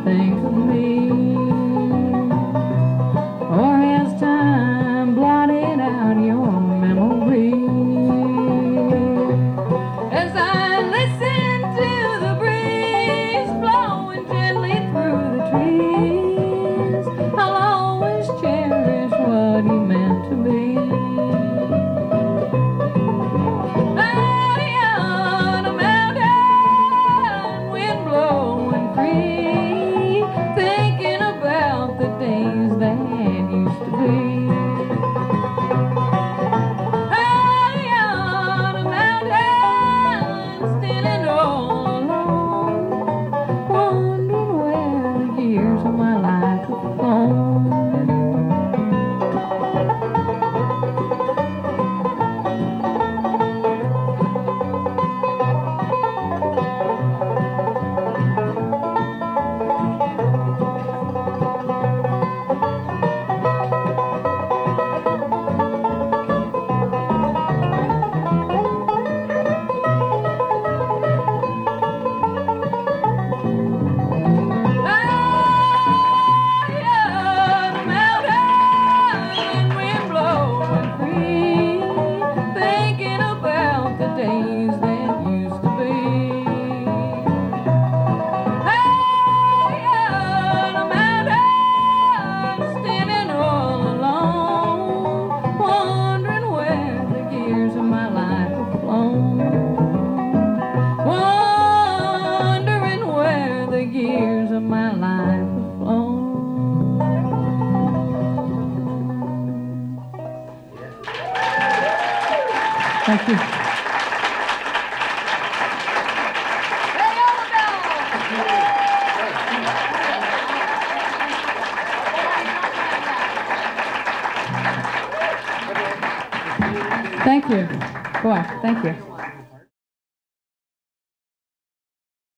think of me? Or has time blotted out your memory? As I listen to the breeze blowing gently through the trees, I'll always cherish what you meant to be. On a mountain, wind blowing free, thinking about the days that used to be. On a mountain, standing all alone, wondering where the years of my life have flown. Days that used to be. Hey, on a mountain, standing all alone, wondering where the years of my life have flown. Wondering where the years of my life have flown. Thank you. Thank you. Boy, thank you.